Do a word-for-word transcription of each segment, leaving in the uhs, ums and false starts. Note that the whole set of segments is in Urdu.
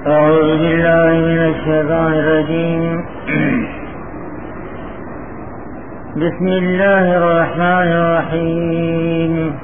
أعوذ بالله من الشيطان الرجيم. بسم الله الرحمن الرحيم.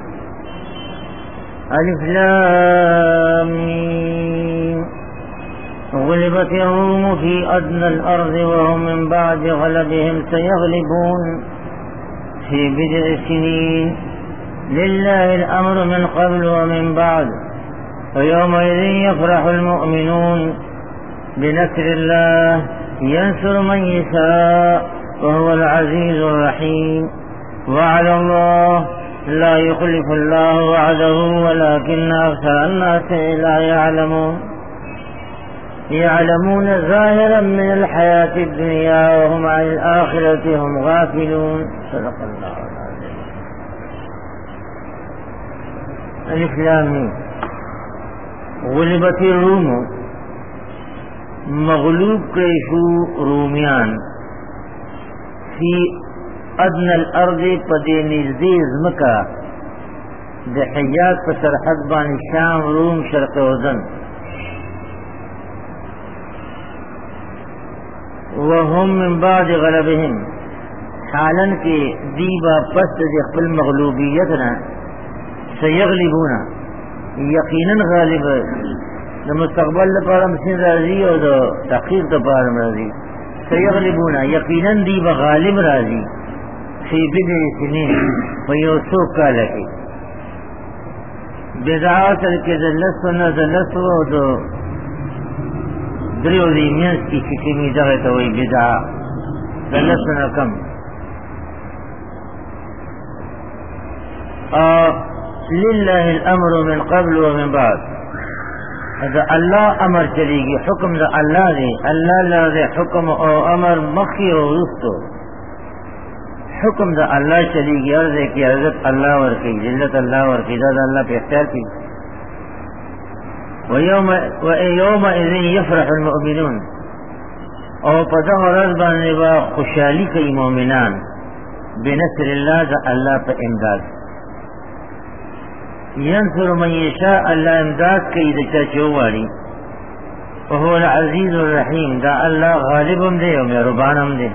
ألف لام ميم. غلبت الروم في أدنى الأرض وهم من بعد غلبهم سيغلبون في بضع سنين لله الأمر من قبل ومن بعد ويومئذ يفرح المؤمنون بنصر الله ينصر من يشاء وهو العزيز الرحيم. وعلى الله لا يخلف الله وعده ولكن أكثر الناس لا يعلمون يعلمون ظاهرا من الحياة الدنيا وهم عن الآخرة هم غافلون. صدق الله العظيم. الف لام میم. غلبت الروم، مغلوب کیشو رومیان، فی ادنى الارض پدی نزدی ازمکا د حجاز په سرحد باندې شام، روم، شرق اردن. وهم من بعد غلبهم، حالن کی دیبا پس د خپل مغلوبیتنا، سیغلبونا، یقینا غالب د مستقبل لپاره مسین راضی او د تحقیق لپاره راضی. سیغلبونا، یقینا دی به غالب راضی. فی بضع سنین، په یو څو کاله کې. بضع اصل کې د لسو نه د لسو او د دریو د منځ کې چې کمې دغه ته وایي بضع، د لسو نه کم. لله الامر من قبل ومن بعد. دا اللہ امر چلے گی، حکم دا اللہ دے، اللہ لازے حکم او امر مخی و رستو. حکم دا اللہ چلے گی، عرضے کی عزت اللہ ورکی، ذلت اللہ ورکی، دا دا اللہ پہ اختیار کی. وَيَوْمَئِذٍ يَفْرَحُ الْمُؤْمِنُونَ، او پدہ رضبان با خوشحالی کئی مومنان، بنصر اللہ دا اللہ پہ امداد. ینصر من یشاء، اللہ امداد کئی دچا چواری. وهو العزیز الرحیم، دا اللہ غالبم دے و مہربانم دے.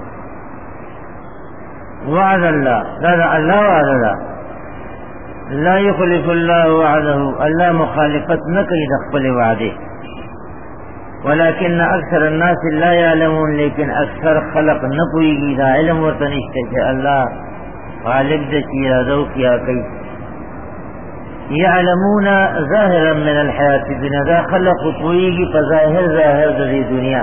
وعد اللہ، دا دا اللہ وعد دا، لا یخلف اللہ وعدہ، اللہ مخالفت نہ کئی دخپل وعدے. ولیکن اکثر الناس لا یعلمون، لیکن اکثر خلق نہ پوئی گی، دا علم و تنشتے کہ اللہ غالب دے چیرا دو کیا کئی. یعلمون ظاہرا من الحیات الدنیا، دا خلق پوئی گی فظاہر ظاہر دی دنیا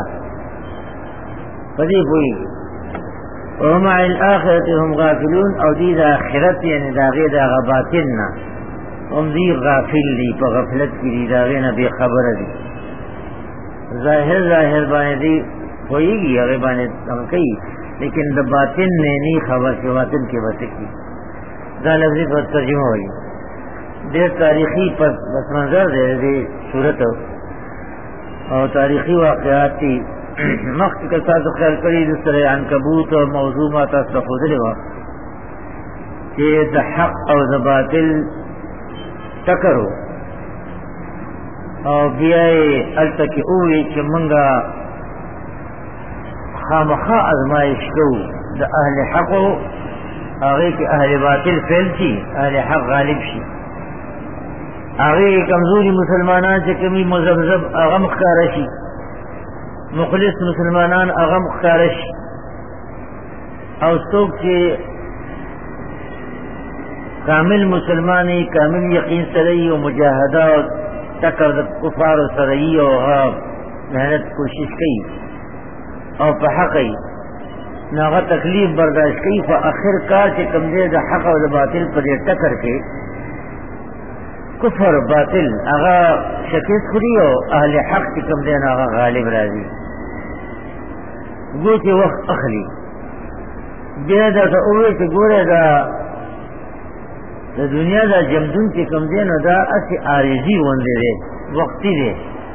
فدی پوئی گی. وهم عن الآخرت هم غافلون، او دی دا آخرت یعنی دا غیر دا غباتلنا، هم دی غافل دی پا غفلت کی دی، دا غیر بے خبر دی. ظاہر ظاہر بانے دی پوئی گی، اگر بانے ہم کئی، لیکن دا باطن نے نی خبر کے باطن کے بسکی. دا لفظی پر ترجمہ ہوئی. دیر تاریخی پس منظر دے دے صورت اور تاریخی واقعات تھی. مخت کے ساتھ خیال کری دوسر عنکبوت اور موضوعات خودلے وقت کہ دا حق اور دا باطل ٹکرو اور بیائے التکی اوئی کہ منگا خامخا ازمائش کو دا اہل حقو آگے کہ اہل باطل فیل تھی، اہل حق غالب شی. آگے کمزوری مسلمانان سے کمی مذبذب اغم خارشی، مخلص مسلمانان اغم خارشی. اور سوک کے کامل مسلمانی کامل یقین سرئی و مجاہدہ و تکر کفار و سرئی و محنت کوشش کی اور پحقی ناغا تکلیف برداشت کی. فآخر کار سے کمزے دا حق و دا باطل پر ٹکر کے کفر باطل اغا شکست خودی ہو، اہل حق کی کم دینا اغا غالب راضی. گو کے وقت اخلی بیا دا تا اوے کے گورے دا دا دنیا دا جمدون کے کم دینا دا اسی آریزی وندے دے، وقتی دے.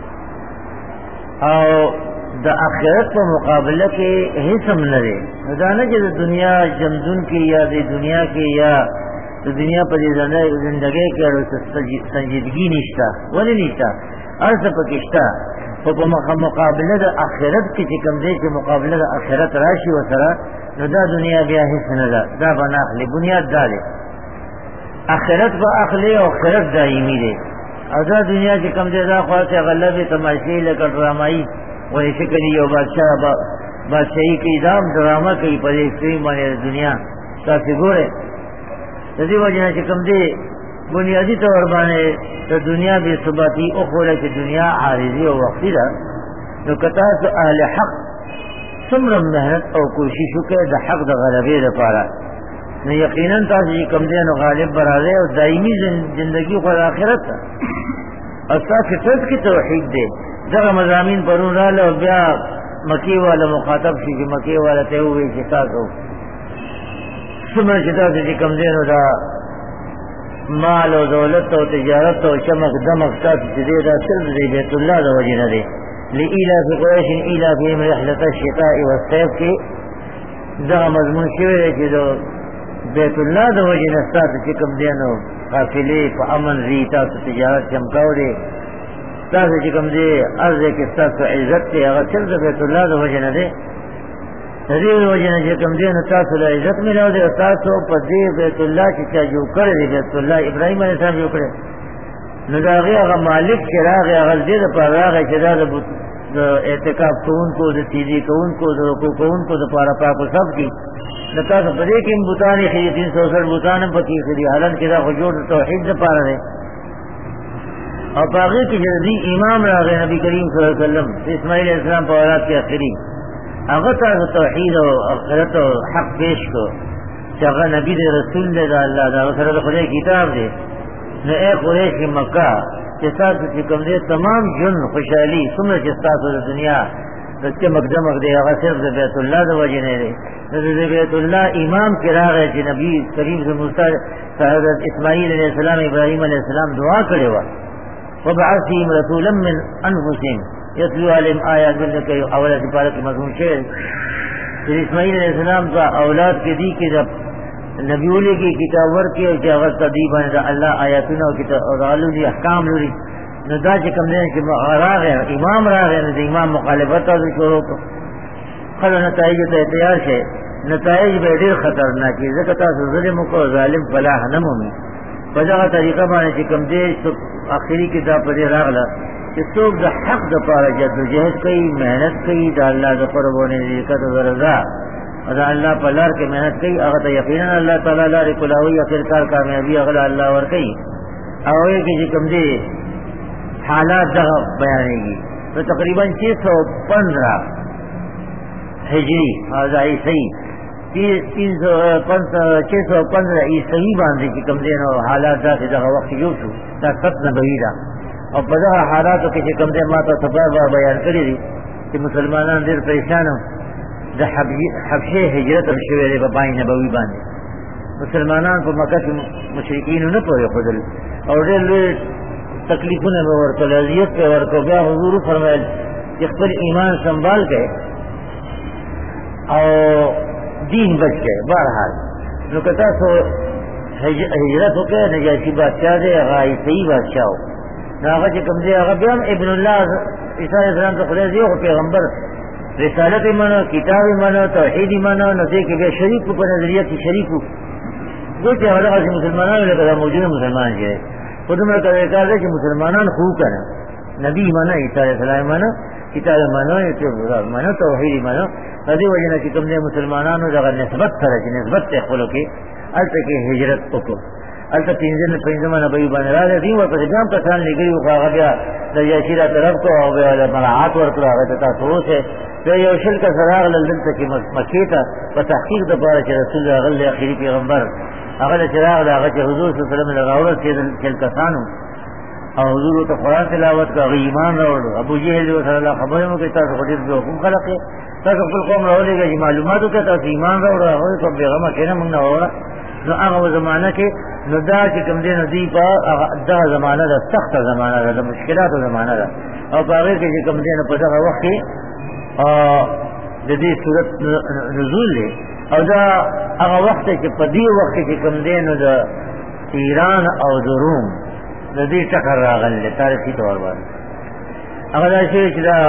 او دا آخرت پر مقابلہ کے حسم نہ دے. دا نا کہ دنیا جمدون کی یا دے دنیا کی یا دنیا پر زندگی کے سنجیدگی نشتا، ولی نشتا، عرض پکشتا. خو په مقابله د آخرت کې چې کوم دی چې مقابله د آخرت راشي ورسره نو دا دنیا بیا هیڅ نه ده، دا به نه اخلي. بنیاد دا دی آخرت به اخلي او آخرت دایمي دی، او دا دنیا چې کوم دی دا خو چې غلبې تماشې لکه ډرامایي ولې شکل یو بادشاه بادشاهي کوي، دا هم ډرامه کوي په دې ایکسټریم باندې دنیا. تاسې ګورئ د دې وجې نه چې کوم دی بنیادی طور باندې د دنیا بې ثباتي وښوله چې دنیا عارضي او وختي ده، نو که تاسو اهل حق څومره محنت او کوشش وکړئ د حق د غلبې لپاره، نو یقینا تاسو چې کوم دی نو غالب به راځئ او دایمي زندګي خو د آخرت ده. او ستاسو فطرت کې توحید دی. دغه مضامین پرون راغله او بیا مکې والا مخاطب شي چې مکې والا ته ووایي چې تاسو څومره چې تاسو چې کوم دی نو دا مال او دولت او تجارت او چمک دمک تاسو چې دی دا صرف د بیت الله د وجې نه دی. لإیلاف قریش ایلافهم رحلة الشتاء والصیف کې دغه مضمون شوی دی چې د بیت الله د وجې نه ستاسو چې کوم دی نو قافلې په امن ځي، تاسو تجارت چمکاو دی، تاسو چې کوم دی عرض کې ستاسو عزت دی هغه صرف د بیت الله د وجې نه دی. د دې وجې نه چې کوم دی نو تاسو له عزت ملاو دی او تاسو په دې بیت الله چې چا جوړ کړی دی بیت الله ابراهیم علیه السلام جوړ کړی، نو د هغې هغه مالک چې راغی هغه دې دپاره راغی چې دا د اعتکاف کوونکو د سیدي کوونکو د رکوع کوونکو دپاره پاک و صف کړي. نو تاسو په دې کې هم بوتان ایښي، تین سو سل بوتان هم پکې ایښي دي، حالانکې دا خو جوړ د توحید دپاره دی. او په هغې کې چې د دې امام راغی نبي کریم صلی الله علیه وسلم د اسماعیل علیه السلام په اولاد کې اخري، هغه تاسو توحید او آخرت او حق پیش کړو چې هغه نبي دی، رسول دی د الله، د هغه سره د خدای کتاب دی. نو اے قریش مکه چې تاسو چې کوم دی تمام ژوند خوشحالي څومره چې ستاسو د دنیا د چمک دمک دی هغه صرف د بیت الله د وجې نه دی. د بیت الله امام کې راغی چې نبي کریم صلی الله علیه وسلم حضرت اسماعیل علیه السلام ابراهیم علیه السلام دعا کړې وه، وبعث فیهم رسولا من انفسهم یتلو علیهم آیات دلته اوله سپاره کې مضمون شوی چې اسماعیل علیه السلام په اولاد کې دي کې نبی اولی کی کتاب ورکی او چې هغه تدیبان د الله آیاتونه او کتاب او علوم احکام لري. نو دا چې کوم دی چې راغی امام راغی نو د امام مخالفت تاسو شروع کړو، خلک نتایج ته تیار شئ، نتایج به ډېر خطرناک وي ځکه تاسو ظلم وکړو، ظالم فلاح نه مومي. په دغه طریقه باندې چې کوم دی آخري کې دا په دې راغله چې څوک د حق دپاره جدوجهد کوي، محنت کوي، د الله د قرب او نزدېکت او رضا او دا اللہ پر لار کے محنت کئی هغه ته یقینا اللہ تعالی لار کلاوی اخرکار کامیابی هغه الله ورکوي. او یې کې چې کوم دي حالات دغه بیانېږي تو تقریبا چھ سو پندرہ ہجری اور عیسوی تین سو چھ سو پندرہ عیسوی باندې چې کوم دي نو حالات داسې دغه وخت جوړ شو، دا ست نبوي ده. او په دغه حالاتو کې چې کوم دي ما ته سبا بیان کړي دي چې مسلمانان ډېر پریشان د حبشې هجرت هم شوی دی په پای نبوي باندې. مسلمانان په مکه کې مشرکینو نه پرېښودل او ډېر لوی تکلیفونه به ورکړل، اذیت به ورکړو. بیا حضور فرمایل چې خپل ایمان سنبھال کړئ او دین بچ کړئ. بهرحال نو که تاسو هجرت وکړئ، نجاشي بادشاه دی هغه عیسوي بادشاه و، نو هغه چې کوم دی هغه بیا هم ابن الله عیسی علیه السلام ته خدای دی خو پیغمبر رسالت منو، کتاب منو، توحید منو، نو دې کې به شریک په نظریه کې شریک وو. ګوتې هغه چې مسلمانانو لکه موجوده مسلمان چې خو دومره کار دی چې مسلمانان خو کنه نبی منو، عیسی علیه السلام منو، کتاب منو، منو، توحید منو. د دې وجې نه چې کوم دی مسلمانانو دغه نسبت سره چې نسبت ته خپلو کې هلته کې هجرت وکړو. هلته پنځه پنځمه نبوي باندې راغلی دي ورپسې بیا هم کسان لېږلي وو، خو هغه بیا د جاشي را طرف کړو او بیا مراعات ورکړو هغه ته تاسو اوسئ. بیا یو شل کسه راغلل دلته کې مکې ته په تحقیق دپاره چې رسول راغلی آخري پیغمبر هغه له چې راغله هغه چې حضور صلی الله علیه وسلم له راورسېدل شل کسانو او حضور ورته قرآن تلاوت کړه، هغه ایمان راوړو. ابو جهل ورسره الله خبرې مو کوي تاسو خو ډېر بېوقوف خلق یې، تاسو خپل قوم راولېږئ چې معلومات وکړه، تاسو ایمان راوړو. هغه وایي په بېغمه کښېنه موږ نه واوره. نو هغه زمانه کې نو دا چې کوم دی نو دوی په دغه زمانه ده، سخته زمانه ده، د مشکلاتو زمانه ده. او په هغې کې چې کوم دی نو په دغه وخت کې د دې صورت نزول دی. او دا هغه وخت چې په دې وخت کې چې کوم دی نو د ایران او د روم د دې ټکر راغلی دی تاریخي طور باندې. هغه دا شی چې دا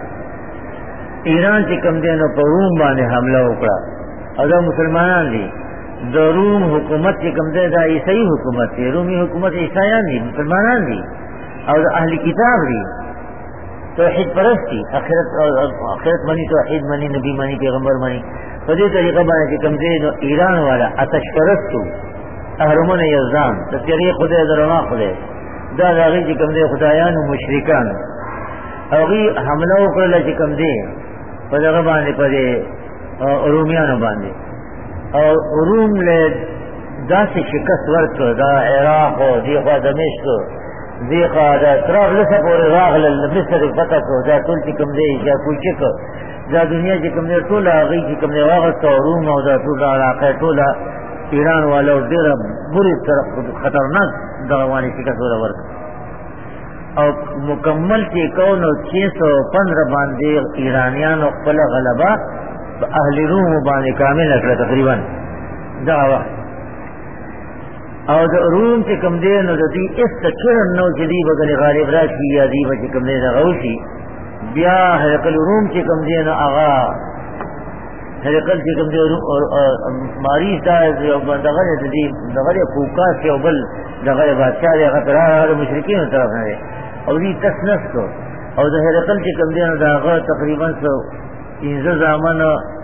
ایران چې کوم دی نو په روم باندې حمله وکړه او دا مسلمانان دي د روم حکومت چې کوم دی دا عیسائی حکومت دی رومي حکومت عیسایان دي مسلمانان دي او د اهل کتاب دي توحید پرست دي آخرت آخرت منی توحید منی نبی منی پیغمبر منی په دې طریقه باندې چې کوم دی نو ایران والا آتش پرستو اهرمن یزدان د تیری خدای درما خدای دا هغه چې کوم دی خدایان او مشرکان هغه حمله وکړه چې کوم دی په هغه باندې په رومیانو باندې او روم له داسې شکست ورکړ دا عراق او دی خوا دمشق دی خوا دا طرابلس پورې راغلل مصر فتح کړ دا ټول چې کوم دی یا کوچک دا دنیا چې کوم دی ټول هغه چې کوم دی واغسته روم او دا ټول علاقه ټول ایران والو ډېره بری طرف خطرناک دغه باندې شکست ورکړ او مکمل چې کون او چھ سو پندرہ باندې ایرانیانو خپل غلبه اهل روم باندې کامل کړه تقریبا دا وخت او د روم چې کوم دی نو د دې استکر نو چې دی بغل غالب راشي یا دی چې کوم دی غوشي بیا هرکل روم چې کوم دی نو هغه هرکل چې کوم دی ماری دا یو دغه دی دغه فوکاس یو بل دغه بادشاہ هغه تر مشرکین طرف نه او دې تسنس کو او د هرکل چې کوم دی نو هغه تقریبا سو انځه ځامن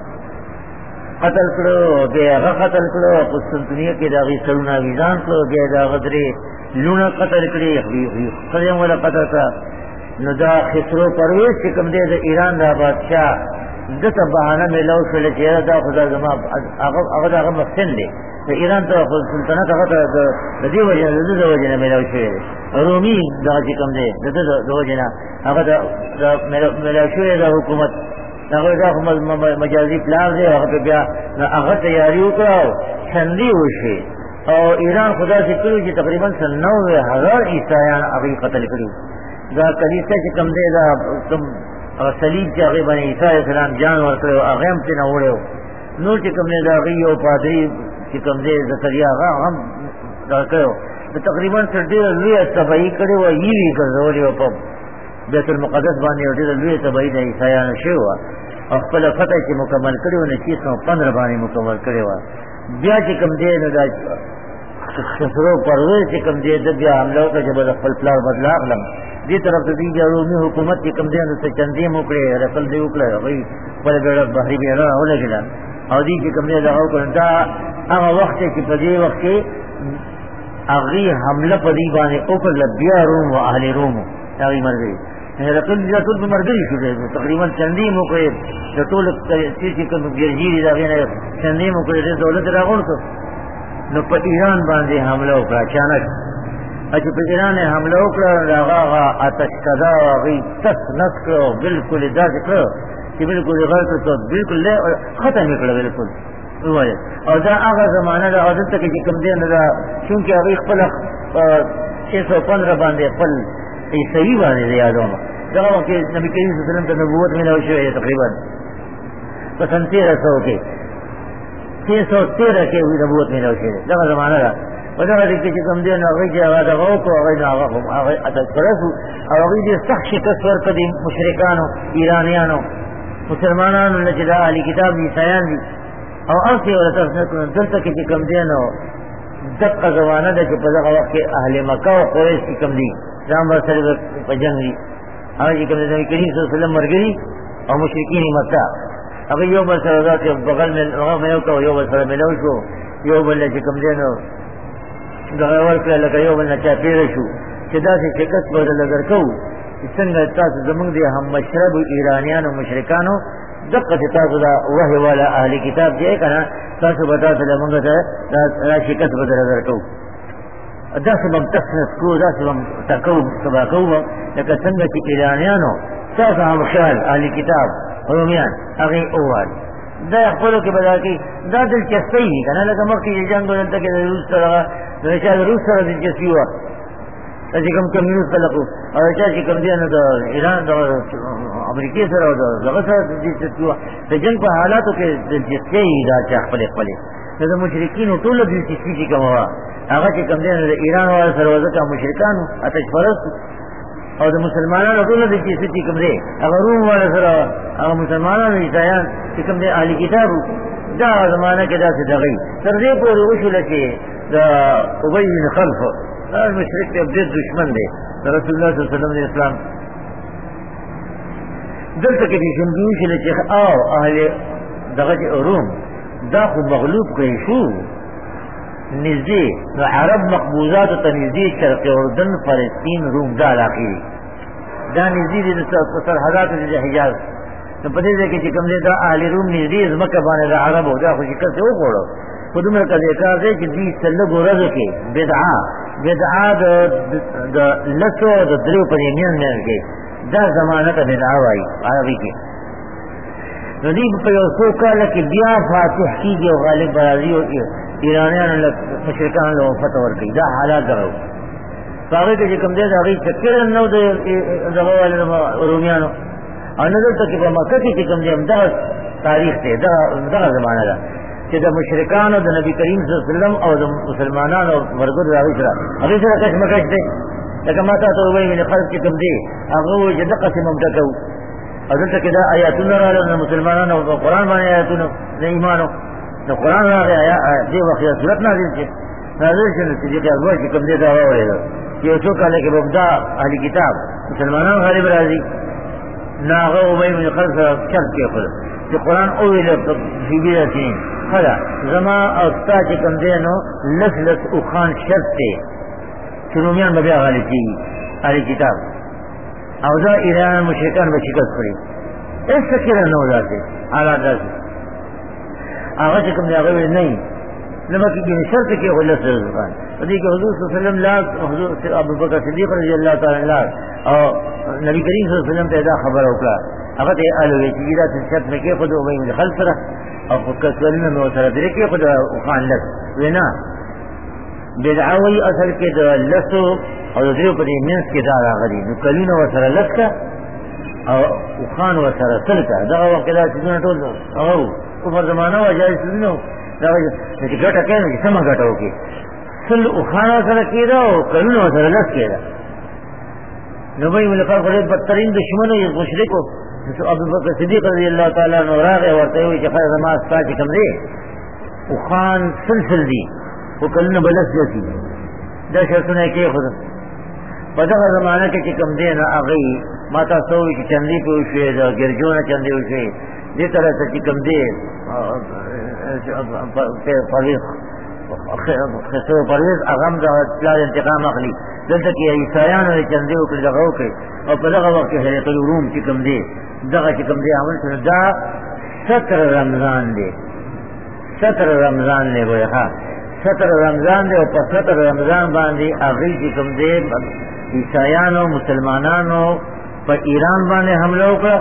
قتل کړو بیا هغه قتل کړو قسطنطنیه کې دا غي سرونه ویزان کړو بیا دا غدري لونه قتل کړی خو ولا قتل کړ نو دا خسرو پرویز چې کوم دی د ایران دا بادشاہ دته بهانه ملو شول چې دا خدا زما هغه هغه هغه مسن دی د ایران ته سلطنت هغه د دې وجه د دې وجه نه ملو شوی رومي دا چې کوم دی د دې وجه نه هغه د ملو شوی د حکومت هغه دا مجازي پلان دی هغه بیا هغه تیاری وکړو چندي وشي او ایران خدا چې کړو چې تقریبا نوے هزار عیسایان هغه قتل کړو دا کلیسا چې کوم دی دا کوم صلیب چې هغه باندې عیسی السلام جان ورکړو هغه هم څنګه وړو نور چې کوم دی دا غيو پادری چې کوم دی زکریا هغه هم دا کړو تقریبا تر دې لوی تبعی کړو یې ګرځولې په بیت المقدس باندې ډېر لوی تبعی د عیسایانو شو او خپل فتح چې مکمل کړو نه چې څو پندرہ باندې مکمل کړو بیا چې کوم دی نو دا خسرو پروي چې کوم دی د بیا حمله وکړه چې بل خپل پلان بدلا کړم دې طرف ته دی رومي حکومت چې کوم دی نو څه چندې موکړي رسل دی وکړه وای په ډېر بحري بیا راولګل او دې چې کوم دی دا وکړه دا هغه وخت چې په دې وخت کې هغه حمله په دې باندې وکړه بیا روم او اهل روم هغه مرګي هرقل دې ټول مرګي شو تقریبا چندې موکړي د ټول چې کوم ګرځي دا غنه چندې موکړي د دولت راغورته نو په ایران باندې حمله وکړه اچانک چې په ایران حمله وکړه هغه آتش کدا هغه تس نکړو بالکل دا ذکر چې بالکل غلط ته بالکل ختم کړل بالکل وای او دا هغه زمانہ د عادت کې چې کوم دی نه دا چې هغه خپل چھ سو پندرہ باندې خپل عیسائی باندې یادونه دا وخت نبی کریم صلی الله علیه وسلم ته نبوت ملو شوې تقریبا په سن تیرہ سو کې چھ سو تیرہ کې نبوت ملو شوې دا زمانہ دا په دا وخت کې چې کوم دی نو هغه هغه دا وکړو هغه هغه هغه اتل کړو او هغه دې سخت شکست ورکړي مشرکانو ایرانیانو مسلمانانو چې دا علی کتاب عیسایان دي او اصلي ولا تاسو دلته کې کوم دی نو دغه زمانہ د چې په دغه وخت کې اهل مکه او قریش کوم دي ځان سره په جنگ دي هغه چې کوم دی کریم صلی الله علیه وسلم مرګري او مشرکین مکه هغه یو بل سره راځي بغل من هغه یو کو یو بل سره ملو شو یو بل چې کوم دی نو دغه ورکړه لکه یو بل نه چا پیر شو چې دا چې شکست بدل درکو څنګه تاسو زمونږ دي هم مشرب ایرانیانو مشرکانو دغه تاسو دا وحی والا اهل کتاب دی کنه تاسو به تاسو له موږ ته دا شکست بدل درکو دا سبب تسنس کو دا سبب تکو سبا کو لکه څنګه چې ایرانیانو تاسو هم خیال اهل کتاب رومیان هغه اول دا خپل کې بدل کی دا دلچسپي کنه لکه مخکې جنگ ولته کې روس سره چې روس سره دلچسپي و چې کوم کمیونست خلکو او چې کوم دي نه د ایران د امریکای سره او دغه سره دلچسپي و د جنگ په حالاتو کې دلچسپي دا چې خپل خپل د مشرکین ټول دلچسپي کومه هغه چې کوم دي د ایران او سره وځه مشرکانو اتش پرست او د مسلمانانو ټول د چې چې کوم دی هغه روم والا سره هغه مسلمانانو عیسایان چې کوم دی اهل کتابو دا زمانه کې داسې دغی تر دې پورې وشوله چې د ابی بن خلف دا مشرک دی ډېر دشمن دی رسول الله صلی الله علیه وسلم د اسلام دلته کې چې څنګه وشوله چې او اهل دغه روم دا خو مغلوب کړی شو نزدې نو عرب مقبوضات ته نزدې شرق اردن فلسطین روم دا علاقې دا نزدې د سرحدات د حجاز نو په دې ځای کې چې کوم دی دا اهل روم نزدې ځمکه باندې د عربو دا خو شکست وخوړو خو دومره کله کار دی چې دوی څه لږ ورځو کې بدعا بدعا د لسو د دریو په میان میان کې دا زمانه ته بدعا وایي عربي کې نو دوی په یو څو کاله کې بیا فاتح کېږي او غالب به راځي او ایرانیانو له مشرکانو له فتح ورکوي دا حالات دغه په هغې کې چې کوم دی د هغې چکر نه و د دغه والو رومیانو او نه دلته کې په مکه کې چې کوم دی همدغه تاریخ دی دغه زمانه ده چې د مشرکانو د نبي کریم صلی الله علیه وسلم او د مسلمانانو ملګرو د هغې سره هغې سره کشمکش دی لکه ما تا ته ووایي من خلق چې کوم دی هغه وایي چې دقسې ممته کوو او دلته کې دا آیاتونه راغلل د مسلمانانو په قرآن باندې آیاتونه د ایمانو نو قرآن راغی دې وخت یو صورت نازل شي نازل شي نو صدیق اکبر چې کوم دی دا واورېده چې یو څو کاله کې به دا اهل کتاب مسلمانان غالب راځي نو هغه ابی بن خلف سره شرط کېښود چې قرآن وویله فی بضع سنین ښه ده زما او ستا چې کوم دی نو لس لس اوښان شرط دی چې رومیان به بیا غالب کېږي اهل کتاب او دا ایران مشرکان به شکست کړي هېڅ فکر نه و داسې حالات داسې هغه چې کوم دی هغه ویل نه نه به کېږي شرط کې خو لس اوښان په دې کې حضور صلی الله علیه وسلم لاس حضور ابوبکر صدیق رضی الله تعالی عنه او نبی کریم صلی الله علیه وسلم ته دا خبره وکړه هغه ته یې الوی چې داسې شرط مې کېښود ابی بن خلف سره او په کسولونه مې ورسره درې کېښود اوښان لس وی نه بدعه وایي اصل کې د لسو او د دریو په دې منځ کې دا راغلي نو کلونه ورسره لس که او اوښان ورسره سل که دغه وخت کې دا څیزونه ټول هغه وو کفر زمانه وه جایز څیزونه وو دغه چې ګټه کوي نو چې سمه ګټه وکړي سل اوښان ورسره کېده او کلونه ورسره لس کېده نو به یې ملکان خو ډېر بدترین دشمن و مشرک و ابوبکر صدیق رضی الله تعالی عنه راغی ورته یې وویل چې خیر زما ستا چې کوم دی اوښان سل سل دي خو کلونه به لس لس دي دا شرطونه یې کېښودل په دغه زمانه کې چې کوم دی نو هغې ما تاسو ته ووایي چې چندې پرې وشوې د ګرجو نه چندې وشوې دې طرح ته چې کوم دی پرویز خسرو پرویز هغه هم د پلار انتقام اخلي دلته کې عیسایانو یې چندې وکړې دغه وکړې او په دغه وخت کې حضرت الروم چې کوم دی دغه چې کوم دی عمل شو دا ستر رمضان دی ستر رمضان دی ګوره ښه ستر رمضان دی او په ستر رمضان باندې هغوی چې کوم دی عیسایانو مسلمانانو په ایران باندې حمله وکړه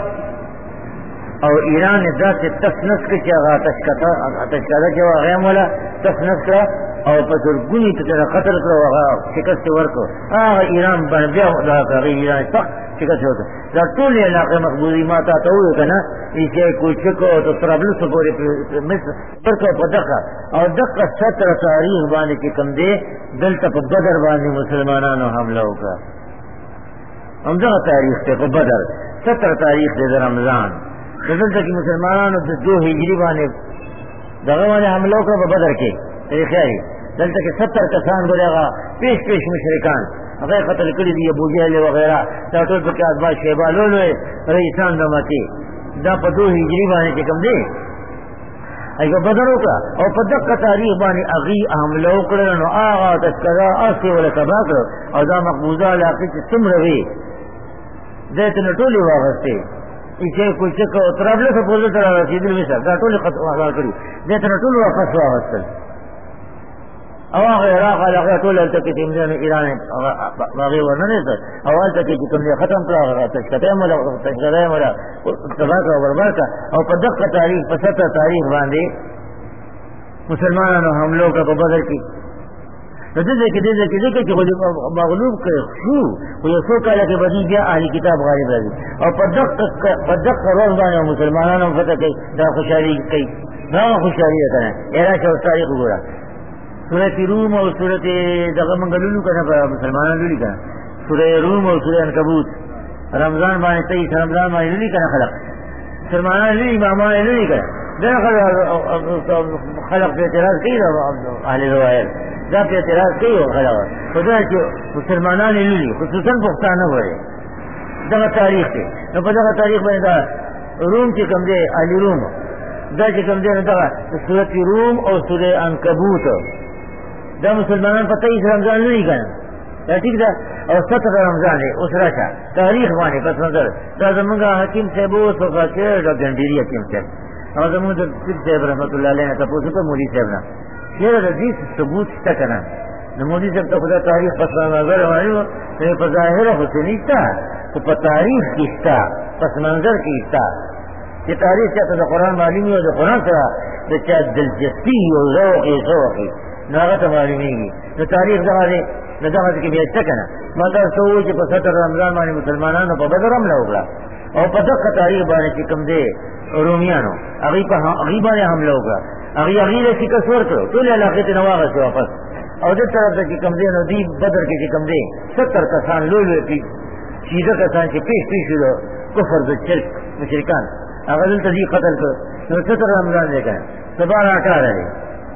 او ایران یې داسې تس نس کړه چې هغه اتشکده چې وه هغه هم وله تس نس کړه او په زرګونې ته ترې قتل کړه او هغه شکست یې ورکړو هغه ایران باندې بیا هغه ایران سخت شکست یې ورکړه دا ټولې علاقې مقبوضې ما تا ته وویل که نه ایسای کوچکو او طرابلسو پورې مصر ورکړه په دغه او دغه ستره تاریخ باندې چې کوم دی دلته په بدر باندې مسلمانانو حمله وکړه همدغه تاریخ دی په بدر ستره تاریخ دی د رمضان دلته کې مسلمانانو د دو هجري باندې دغه باندې حمله وکړه په بدر کې ترې خیالي دلته کې ستر کسان به هغه پیش پیش مشرکان هغه قتل کړي دي ابو جهل وغیره دا ټول پکې ازبا شیبه لولو رئیسان د مکې دا په دو هجري باندې چې کوم دی هغه بدر وکړه او په دغه تاریخ باندې هغې حمله وکړه نو هغه تذکره هسې وله تباه کړه او دا مقبوضه علاقې چې څومره وې دی ته نه ټولې واغستې ایسای کوچک او طرابلس پورې ته رارسېدل مصر دا ټولې خطا کړي دی ته نه ټول واپس واغستل او هغه عراق هغه ټول هلته کې چې ایران هغې ورننېستل او هلته کې چې کوم دی ختم کړه هغه تشکده یې موله تشکده یې موله تباه کړه او برباد کړه او په دغه تاریخ په ستر تاریخ باندې مسلمانانو حملو کړه په بدر کې نو دې کې دې کې دې کې مغلوب کړي شو خو یو څو کاله کې به بیا اهل کتاب غالب راځي او په دغه په دغه روز باندې مسلمانانو فتح کوي دا خوشحالي کوي دا خوشحالي ده کنه ایرا چې تاریخ وګوره سورۃ روم او سورۃ دغه منګلولو کنه په مسلمانانو لولي کنه سورہ روم اور سورہ عنکبوت رمضان بانے تیئیس رمضان بانے للی کنا خلق سلمانہ للی امامان للی کنا دن خلق پہ اعتراض کی رہا اہل روایت دا پہ اعتراض کی ہو خلق خدا کہ مسلمانان للی خصوصاً پختانہ ہوئے دا تاریخ کے نو پتہ تاریخ بنے دا روم کی کم دے اہل روم دا کی کم دے دا سورۃ روم اور سورہ عنکبوت دا مسلمانان پتہ اس رمضان نہیں کنا ٹھیک دا اور سترہ رمضان ہے اس راشا تاریخ بانے پس منظر دا زمانگا حکیم صاحب و صفا کے دا گنڈیری حکیم صاحب اور زمان دا سب صاحب رحمت اللہ علیہ نے تپوسو کا مولی صاحب نا یہ رضیس ثبوت شتا کنا مولی صاحب تا خدا تاریخ پس منظر ہماری ہو تو پا ظاہر حسینی شتا تو پا تاریخ کی شتا پس منظر کی شتا یہ تاریخ چاہتا دا قرآن معلومی ہو دا قرآن سرا دا چاہ دلجستی ہو ذوقی ذوقی ناغت معلومی گی دا تاریخ دا دے ندامت کی بیچتا کنا مگر سوئی چی پا ستر رمضان مانی مسلمانانو پا بدر حملہ اگلا اور پا دقا تاریخ بانے چی کم دے رومیانو اگی پا اگی بانے حملہ اگلا اگی اگی دے چی کسور کرو تولی علاقی تی نواغا سے واپس اور جب طرف دا چی کم دے نو دی بدر کی چی کم دے ستر کسان لولو پی چیزہ کسان چی پیش پیش لو کفر دا چرک مشرکان اگر دل تزی قتل کرو نو ستر رمضان دے کنا سبارہ اٹھارہ دے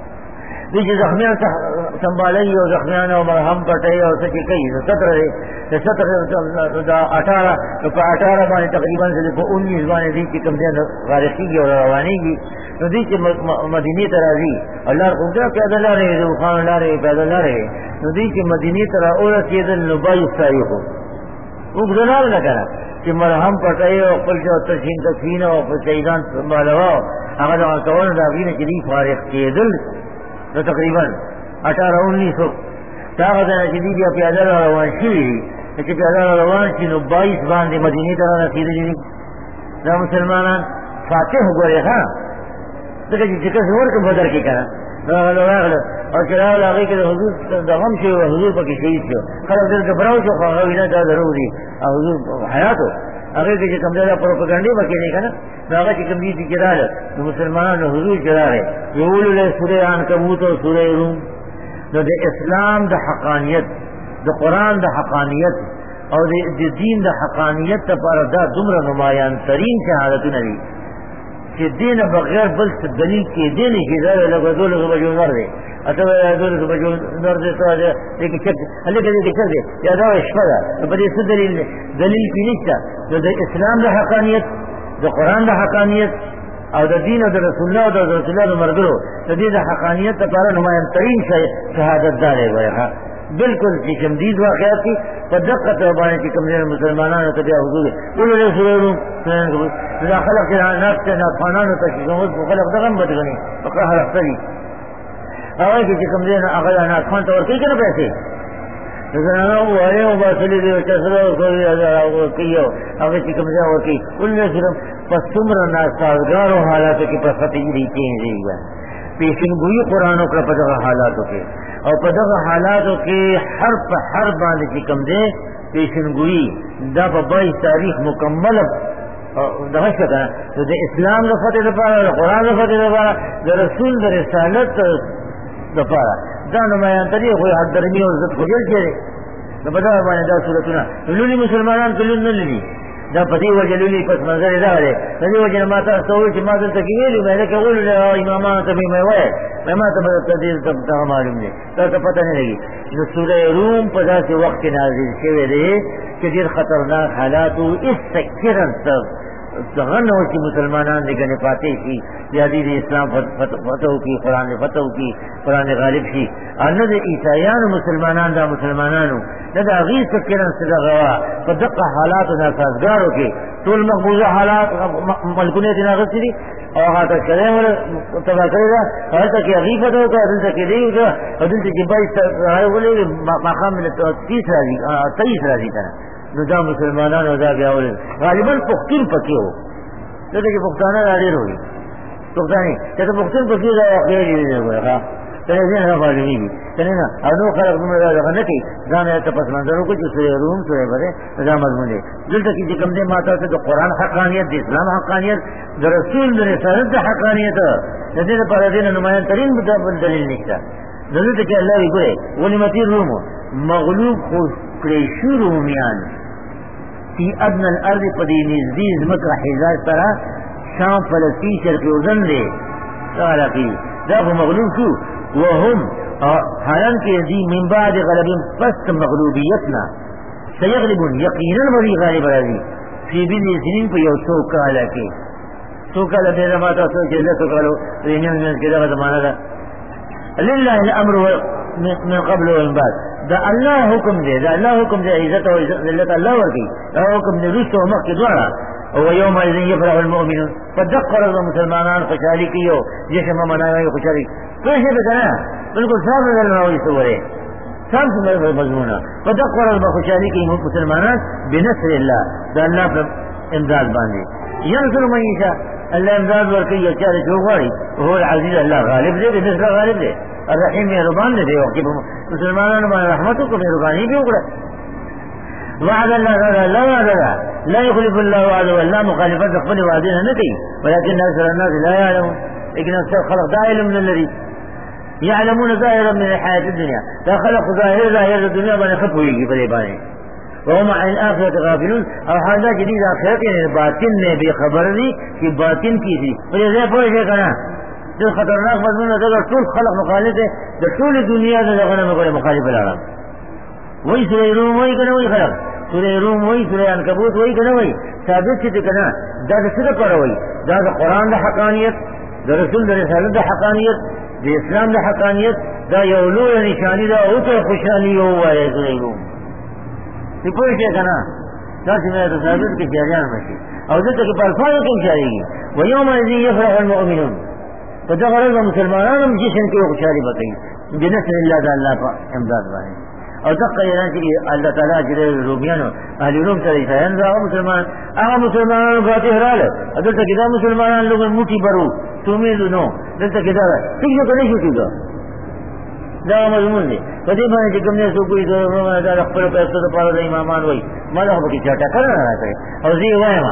دیجی زخمیان سنبھالی اور زخمیان اور مرہم پٹے اور سچی کئی سترہ دے سترہ دا اٹھارہ تو پا اٹھارہ بانے تقریباً سے دیکھو انیس بانے دی چی کم دین غارقی گی اور روانی گی تو دی چی مدینی طرح دی اللہ رکھتا پیدا لا رہے دو خان لا رہے پیدا لا رہے تو دی چی مدینی طرح اولا چیزن نبائی سائی ہو وہ گزنال نہ کرا کہ مرہم پٹے اور پلچہ اور تشین تکفین اور شہیدان سنبھالوا اگر دا کون دا غین چی دی فارق چیزل تو تقریباً اٹھارہ انیس سو طاقت نشدی بیا پیادر روان شوی لیکن پیادر روان شی نو بائیس باندے مدینی طرح نصیدہ جنی دا مسلمانان فاتح گوڑے خواہ لیکن جی چکر سے ورکم بدر کی کرا اور چراغ لاغی کے حضور دا غم شو حضور پاکی شہید شو خلق دل کبراو شو خواہوینا دا ضروری حضور حیاتو اگر کہ جو کمزیدہ پروپیگنڈی باقی نہیں کنا ناغا چی کم دیتی چرا ہے مسلمانان حضور چرا ہے یقولو لے سورہ عنکبوت و سورہ روم دا دا اسلام دا حقانیت دا قرآن دا حقانیت اور دا دین دا حقانیت تا پارا دا دمر نمایان ترین شہادتو نبی کہ دین بغیر بل سے دلیل کے دینی کی ذرہ لگا دو لگا بجو نر دے اتبا دو لگا بجو نر دے تو آجا لیکن چک اللہ کہ دیکھ چک دے یا دو اشفا تو پدی اس دلیل دے دلیل پی نشتا جو دا اسلام دا حقانیت دا قرآن دا حقانیت او دا دین او دا رسول اللہ دا رسول اللہ دا مردرو دا دین دا حقانیت تا پارا نمائن ترین شہادت دارے گئے خواہ بالکل کی شمدید واقعات کی فدقت وبانے کی کمزیر مسلمانان و تبیع حضور انہوں نے سروروں دا خلق کے ناس کے ناکھانان و تشکیقوں کو خلق دغم بدگنی فقرہ حلق تری آوائی کی کمزیر اغلا ناکھان تو ورکی کنا پیسے زنانوں وارے و باسلی دے چسرہ و سوری ہزار آگو کیو آگے کی کمزیر ورکی انہوں نے صرف پس سمر ناس سازگار و حالاتوں کی پس فتیری چینج رہی گا پیشن گوئی قرآنوں کا پدغ حالاتوں کے اور پدغ حالاتوں کے ہر پہ ہر باندھ کی کم دے پیشن گوئی دا بائیس تاریخ مکمل دغش کا تو دے اسلام دا فتح دا پارا دا قرآن دا فتح دا پارا دا رسول دا رسالت دا پارا دا نمائیان تری کوئی حد درمی اور عزت خجل چیرے دا پتہ بانے دا صورتنا لولی مسلمانان کلون نللی دا پتی وجہ لولی پس منظر دا رہے ندی وجہ نماتا سوئی چی مازل تکیویلی میں لکہ قولو لے امامان تبھی میں وائے میں ماتا مدد تدیر تب تا معلوم دے تا تا پتہ نہیں لگی جو سورہ روم پدا سے وقت نازل شوے دے کہ دیر خطرناک حالاتو اس سکرن سب غن ہو کی مسلمانان نے گنے پاتے کی جہادی اسلام فتح کی قرآن فتح کی قرآن غالب کی اور نہ عیسائیان مسلمانان دا مسلمانانو نہ دا غیر سکرن صدا غوا فدق حالات و ناسازگاروں کے طول مقبوضہ حالات ملکنے تنا غصری اور ہاتھ کرے اور تباہ کرے گا اور تک غیر فتح ہوگا دل تک دے گا اور دل تک بائیس بولے مقام میں تیس راضی تیئیس راضی کرنا ندا مسلمانان ودا بیا ول غالباً پختون پکې وو دغه چې پښتانه راډیر وي پښتانه چې پښتون پکې دا واقعي دی نه ښه ته یې نه غواړي کنه نه او نو خلک موږ راغله نه کی ځان ته پس منظرو کو چې سورې روم سورې بره دا مضمون دی دلته چې کوم دې ماته ته د قرآن حقانیت د اسلام حقانیت د رسول د رسالت د حقانیت د دې لپاره د نمایان ترین دلیل نشته دلته چې الله یې ګوره ولمتی روم مغلوب خو کړی شو رومیان فی ادنى الارض پدی نزدی زمکا حجاز ترا شام فلسطین شرق اردن دے سوالا کی دا خو مغلوب شو وهم حالان کے دی من بعد غلبین پست مغلوبیتنا سیغلبون یقینا وزی غالب رضی فی بن سنین پہ یو سو کالا کے سو کالا دے رماتا سو جزا سو کالو رینیان من کے دا زمانہ دا للہ الامر من قبل ومن بعد دا اللہ حکم دے دا اللہ حکم دے عزت و ذلت اللہ ورکی دا حکم دے رشت و مخی دوارا و یوم ایزن یفرح المؤمنون فدقر از مسلمانان خوشحالی کیو جیسے ما منائی خوشحالی تو اسے بکنا بلکل صاحب نظر نوائی سورے صاحب سے میرے مضمونہ فدقر از خوشحالی کی مسلمانان بنصر اللہ دا اللہ پر امداد باندے ینصر من یشاء اللہ امداد ورکی یا چارے چوکواری وہ العزیز اللہ غالب دے بنصر غالب دے الرحیم مہربان دے وقت مسلمانوں نے رحمتوں کو مہربانی بھی اکڑا وعد اللہ لا وعد اللہ لا يخلف اللہ وعد اللہ مخالفت اقبل وعدین نہ کی ولكن اکثر الناس لا يعلمون لیکن اکثر خلق دا علم من الذي يعلمون ظاہرا من الحیاة الدنیا دا خلق ظاہر ظاہر الدنیا بنے خط ہوئی گی بلے بانے وهم عن الآخرة غافلون اور حالا جدید آخرت یعنی باطن نے بے خبر دی کہ باطن کی تھی مجھے زیر پوچھ ہے کنا جو خطرناک مضمون ہے اگر طول خلق مخالف ہے جو طول دنیا سے جگہ میں کوئی مخالف لڑا وہی سورہ روم وہی کنا وہی خلق سورہ روم وہی سورہ عنکبوت وہی کنا وہی ثابت سے کنا دا صدق پر وہی دا قرآن دا حقانیت دا رسول دا رسالت دا حقانیت دا اسلام دا حقانیت دا یولو نشانی دا اوتو خوشحالی ہوا ہے سورہ روم تو کوئی شے کنا دا سے میرے تصادر کے جاریان مشی اور دلتا کہ پالفاظ کم چاہے گی وَيَوْمَ اِذِن يَفْرَحُ الْمُؤْمِنُونَ تو دا غرض مسلمانان ہم جشن کی خوشحالی بتائی بنصر اللہ دا اللہ پا امداد بانے اور دقا یہ نہ کہ اللہ تعالیٰ جلے رومیانو اہلی روم تر عیسائیان دا آغا مسلمان آغا مسلمانان فاتح رال دلتا کہ دا مسلمانان لوگن موٹی برو تومیدو نو دلتا کہ دا تک جو کنی شوٹی دا دا مضمون دے فدی بانے چکم نے سو کوئی دا رخبر پیسو دا پارا دا امامان وی مالا خوبا چاٹا کرنا رہا کرے اور زی وائما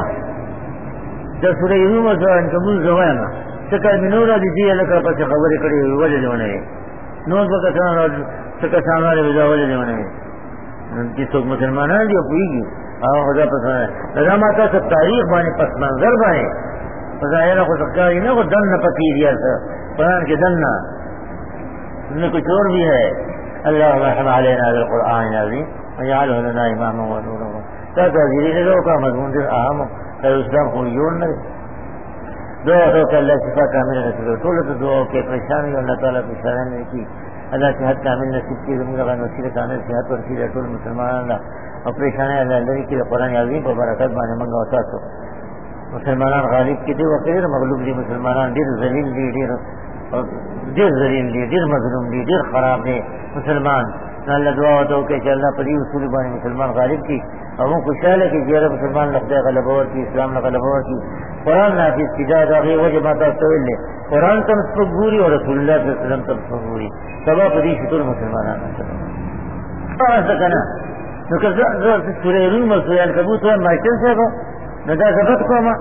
دا سورہ روم سورہ انکبوت زوائما سکر منورا دی جی لکا پس خبری کری وجہ دیوانے نوز بکا سانا سکر سامارے بجا وجہ دیوانے جس وقت مسلمانان جو پوئی گی آہا خدا پسانا ہے لذا ماتا سب تاریخ بانے پس منظر بانے فظاہرہ خود سکاری نا خود دن پکی دیا سا قرآن کے دن نا انہیں کچھ اور بھی ہے اللہ رحم علینا ذا القرآن عظیم ویعالہ لنا امام و نورا تا تحضیری لگو کا مضمون در اہم خیر اسلام خوی جوڑ نگے دعا تو کہ اللہ شفا کامل نصیب تو تو دعا کہ پریشانی اللہ تعالی کی شرح میں کی اللہ صحت کامل نصیب کی زمین کا وسیلہ کامل صحت اور سیرت ټول مسلمانان اور پریشانی اللہ لری کی قرآن عظیم پر برکت باندې منگا ہوتا تو مسلمانان غالب کی دی وغیر مغلوب دی مسلمانان دیر ذلیل دی دیر دیر ذلیل دی دیر مظلوم دی دیر خراب دی مسلمان اللہ دعا تو کہ اللہ پر اصول باندې مسلمان غالب کی اور وہ خوشحال ہے کہ جیرہ مسلمان لفظ غلبہ کی اسلام نے غلبہ کی قرآن نافذ کی جائے آگے وجہ ماتا سوئل لے قرآن تم سپک بوری اور رسول اللہ صلی اللہ علیہ وسلم تم سپک بوری سبا پدی شکر مسلمان آنا چلو ایسا کنا نکر سورہ روم اور سورہ عنکبوت ہوا مائٹن سے ہو ندا زبط کو ما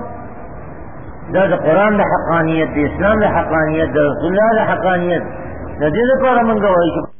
دا دا قرآن دا حقانیت دا اسلام دا حقانیت دا رسول اللہ دا حقانیت دا دیدہ پارا منگا ہوئی